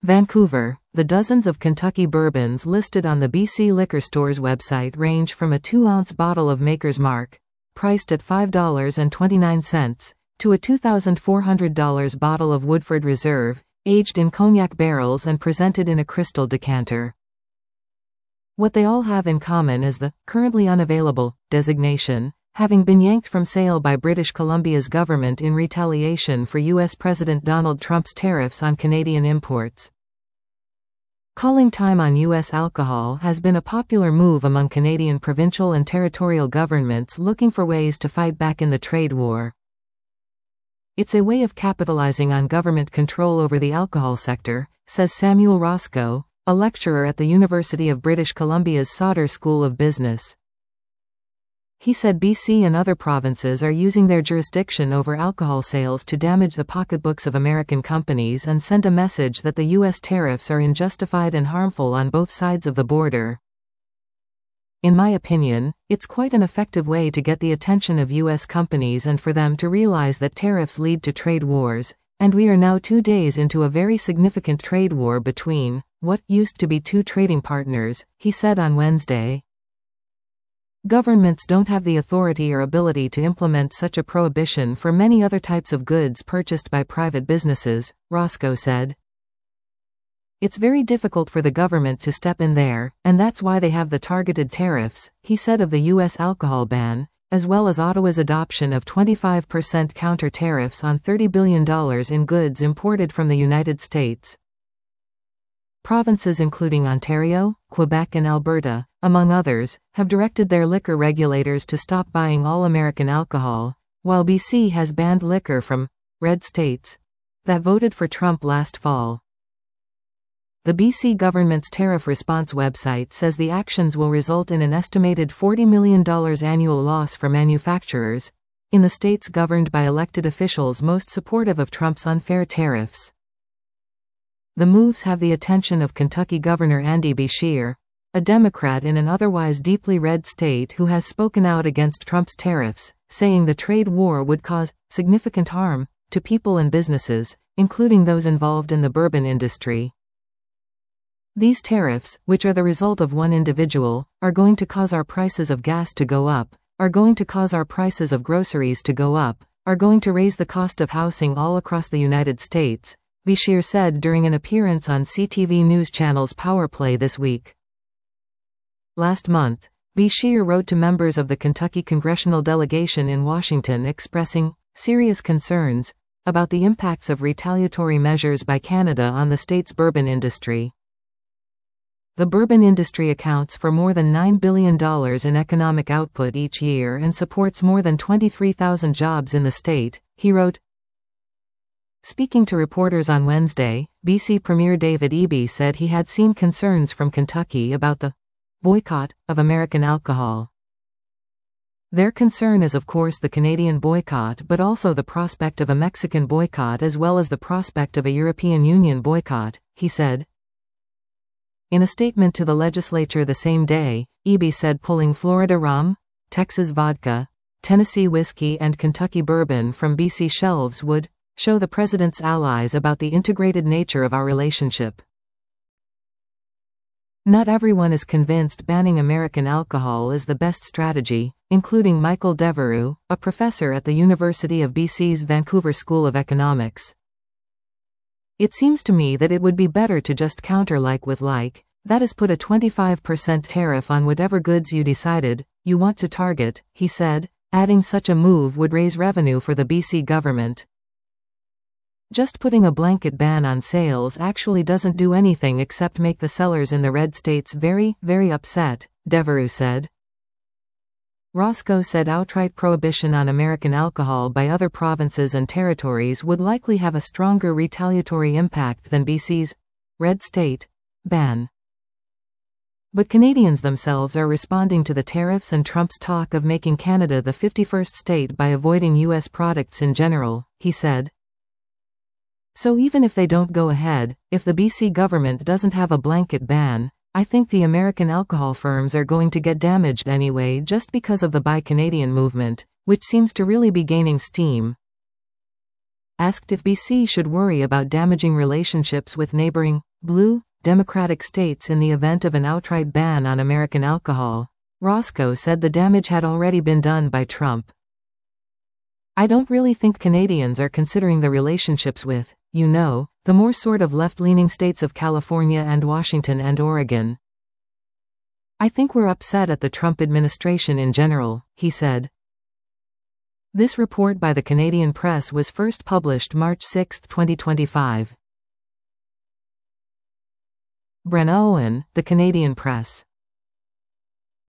Vancouver. The dozens of Kentucky bourbons listed on the BC Liquor Store's website range from a 2-ounce bottle of Maker's Mark, priced at $5.29, to a $2,400 bottle of Woodford Reserve, aged in cognac barrels and presented in a crystal decanter. What they all have in common is the currently unavailable designation, having been yanked from sale by British Columbia's government in retaliation for U.S. President Donald Trump's tariffs on Canadian imports. Calling time on U.S. alcohol has been a popular move among Canadian provincial and territorial governments looking for ways to fight back in the trade war. It's a way of capitalizing on government control over the alcohol sector, says Samuel Roscoe, a lecturer at the University of British Columbia's Sauder School of Business. He said BC and other provinces are using their jurisdiction over alcohol sales to damage the pocketbooks of American companies and send a message that the U.S. tariffs are unjustified and harmful on both sides of the border. In my opinion, it's quite an effective way to get the attention of U.S. companies and for them to realize that tariffs lead to trade wars, and we are now 2 days into a very significant trade war between what used to be two trading partners, he said on Wednesday. Governments don't have the authority or ability to implement such a prohibition for many other types of goods purchased by private businesses, Roscoe said. It's very difficult for the government to step in there, and that's why they have the targeted tariffs, he said of the U.S. alcohol ban, as well as Ottawa's adoption of 25% counter tariffs on $30 billion in goods imported from the United States. Provinces including Ontario, Quebec and Alberta, among others, have directed their liquor regulators to stop buying all American alcohol, while BC has banned liquor from red states that voted for Trump last fall. The BC government's tariff response website says the actions will result in an estimated $40 million annual loss for manufacturers in the states governed by elected officials most supportive of Trump's unfair tariffs. The moves have the attention of Kentucky Governor Andy Beshear, a Democrat in an otherwise deeply red state who has spoken out against Trump's tariffs, saying the trade war would cause significant harm to people and businesses, including those involved in the bourbon industry. These tariffs, which are the result of one individual, are going to cause our prices of gas to go up, are going to cause our prices of groceries to go up, are going to raise the cost of housing all across the United States, Beshear said during an appearance on CTV News Channel's Power Play this week. Last month, Beshear wrote to members of the Kentucky congressional delegation in Washington expressing serious concerns about the impacts of retaliatory measures by Canada on the state's bourbon industry. The bourbon industry accounts for more than $9 billion in economic output each year and supports more than 23,000 jobs in the state, he wrote. Speaking to reporters on Wednesday, BC Premier David Eby said he had seen concerns from Kentucky about the boycott of American alcohol. Their concern is of course the Canadian boycott, but also the prospect of a Mexican boycott as well as the prospect of a European Union boycott, he said. In a statement to the legislature the same day, Eby said pulling Florida rum, Texas vodka, Tennessee whiskey and Kentucky bourbon from BC shelves would show the president's allies about the integrated nature of our relationship. Not everyone is convinced banning American alcohol is the best strategy, including Michael Devereux, a professor at the University of BC's Vancouver School of Economics. It seems to me that it would be better to just counter like with like, that is put a 25% tariff on whatever goods you decided you want to target, he said, adding such a move would raise revenue for the BC government. Just putting a blanket ban on sales actually doesn't do anything except make the sellers in the red states very, very upset, Devereux said. Roscoe said outright prohibition on American alcohol by other provinces and territories would likely have a stronger retaliatory impact than BC's red state ban. But Canadians themselves are responding to the tariffs and Trump's talk of making Canada the 51st state by avoiding U.S. products in general, he said. So even if they don't go ahead, if the BC government doesn't have a blanket ban, I think the American alcohol firms are going to get damaged anyway just because of the Buy Canadian movement, which seems to really be gaining steam. Asked if BC should worry about damaging relationships with neighboring blue, Democratic states in the event of an outright ban on American alcohol. Roscoe said the damage had already been done by Trump. I don't really think Canadians are considering the relationships with, the more sort of left-leaning states of California and Washington and Oregon. I think we're upset at the Trump administration in general, he said. This report by the Canadian Press was first published March 6, 2025. Brenna Owen, The Canadian Press.